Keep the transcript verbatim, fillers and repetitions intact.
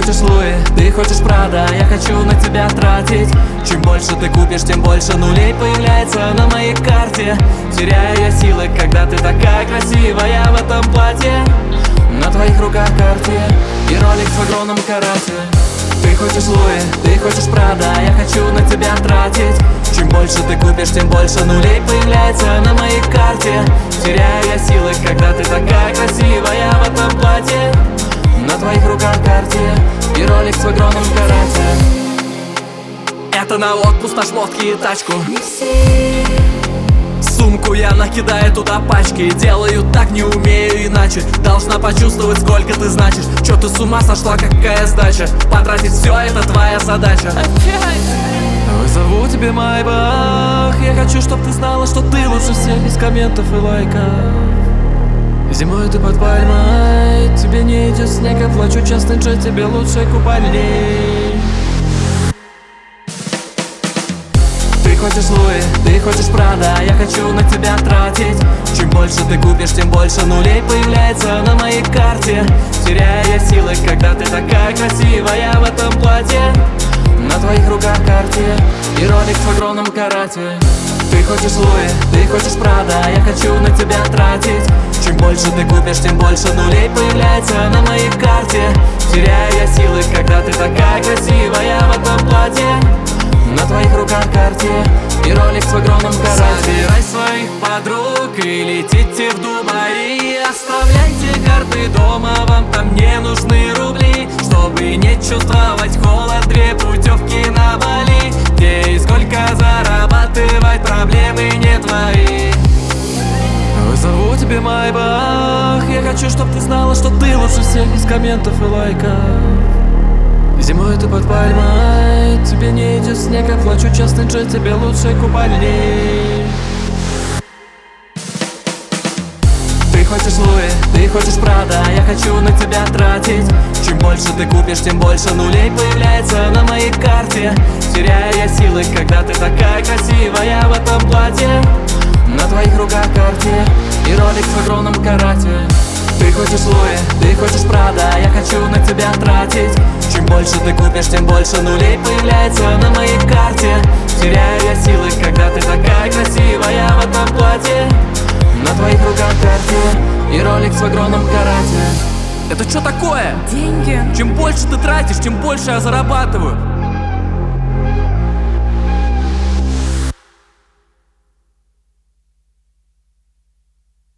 хочешь Луи, ты хочешь Прада, я хочу на тебя тратить. Чем больше ты купишь, тем больше нулей появляется на моей карте. Теряю я силы, когда ты такая красивая в этом платье. На твоих руках Cartier и Rolex в огромном карате. Ты хочешь Луи, ты хочешь Прада, я хочу на тебя тратить. Чем больше ты купишь, тем больше нулей появляется на моей карте. Теряю я силы, когда ты такая красивая в этом платье. На твоих руках Cartier и Rolex в огромном карате. Это на отпуск, на шмотки и тачку. Сумку я накидаю туда пачки. Делаю так, не умею иначе. Должна почувствовать, сколько ты значишь. Чё ты с ума сошла, какая сдача? Потратить все, это твоя задача. Вызову тебе Майбах. Я хочу, чтоб ты знала, что ты лучше всех, без комментов и лайков. Зимой ты под пальмой, тебе не идет снег, я плачу частный джет, тебе лучше купальник. Ты хочешь Луи, ты хочешь Прада, я хочу на тебя тратить. Чем больше ты купишь, тем больше нулей появляется на моей карте. Теряю я силы, когда ты такая красивая в этом платье. На твоих руках Cartier и Rolex в огромном карате. Ты хочешь Луи, ты хочешь Прада, я хочу на тебя тратить. Чем больше ты купишь, тем больше нулей появляется на моей карте. Теряю я силы, когда ты такая красивая в этом платье. На твоих руках Cartier и Rolex в огромном карате. Собирай своих подруг и летите в Дубай. Оставляйте карты дома, вам там не нужны рубли. Чтобы не чувствовать холод, две путевки на Бали. Где и сколько зарабатывать, проблемы не твои. Вызову тебе Майбах. Я хочу, чтоб ты знала, что ты лучше всех, без комментов и лайков. Зимой ты под пальмой, тебе не идет снег, я плачу частный джет, тебе лучше купальник. Ты хочешь Луи, ты хочешь Прада, я хочу на тебя тратить. Чем больше ты купишь, тем больше нулей появляется на моей карте. Теряю я силы, когда ты такая красивая в этом платье. На твоих руках Cartier и Rolex в огромном карате. Ты хочешь Луи, ты хочешь Прада, я хочу на тебя тратить. Чем больше ты купишь, тем больше нулей появляется на моей карте. Теряю я силы, когда ты такая красивая в этом платье. На твоих руках Cartier и Rolex в огромном карате. Это что такое? Деньги. Чем больше ты тратишь, тем больше я зарабатываю.